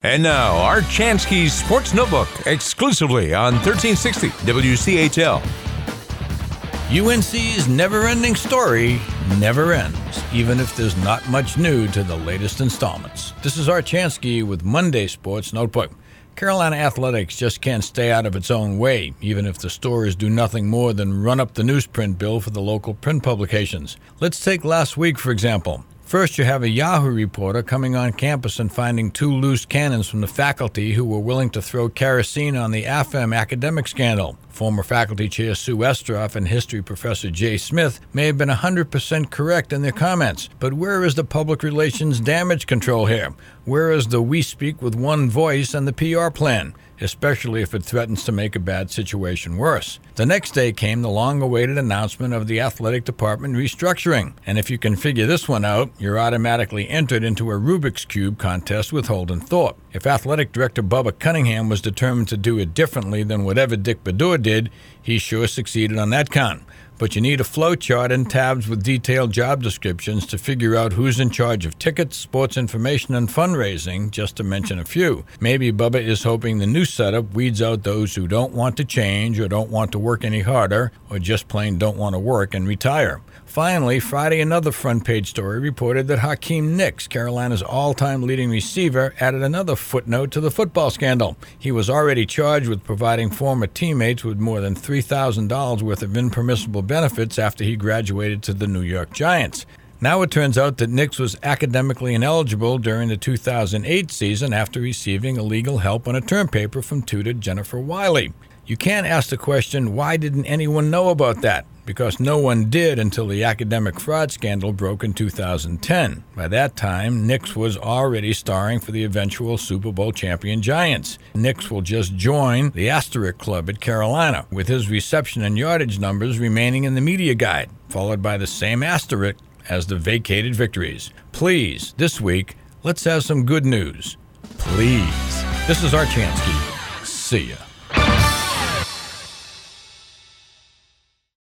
And now, Art Chansky's Sports Notebook, exclusively on 1360 WCHL. UNC's never-ending story never ends, even if there's not much new to the latest installments. This is Art Chansky with Monday Sports Notebook. Carolina Athletics just can't stay out of its own way, even if the stories do nothing more than run up the newsprint bill for the local print publications. Let's take last week, for example. First, you have a Yahoo reporter coming on campus and finding two loose cannons from the faculty who were willing to throw kerosene on the AFM academic scandal. Former faculty chair Sue Estroff and history professor Jay Smith may have been 100% correct in their comments, but where is the public relations damage control here? Where is the we speak with one voice and the PR plan, especially if it threatens to make a bad situation worse? The next day came the long-awaited announcement of the athletic department restructuring, and if you can figure this one out, you're automatically entered into a Rubik's Cube contest with Holden Thorpe. If athletic director Bubba Cunningham was determined to do it differently than whatever Dick Bedour did, he sure succeeded on that count. But you need a flow chart and tabs with detailed job descriptions to figure out who's in charge of tickets, sports information, and fundraising, just to mention a few. Maybe Bubba is hoping the new setup weeds out those who don't want to change or don't want to work any harder or just plain don't want to work and retire. Finally, Friday, another front-page story reported that Hakeem Nicks, Carolina's all-time leading receiver, added another footnote to the football scandal. He was already charged with providing former teammates with more than $3,000 worth of impermissible benefits after he graduated to the New York Giants. Now it turns out that Nicks was academically ineligible during the 2008 season after receiving illegal help on a term paper from tutor Jennifer Wiley. You can't ask the question, why didn't anyone know about that? Because no one did until the academic fraud scandal broke in 2010. By that time, Nicks was already starring for the eventual Super Bowl champion Giants. Nicks will just join the Asterisk Club at Carolina, with his reception and yardage numbers remaining in the media guide, followed by the same asterisk as the vacated victories. Please, this week, let's have some good news. Please. This is Art Chansky. See ya.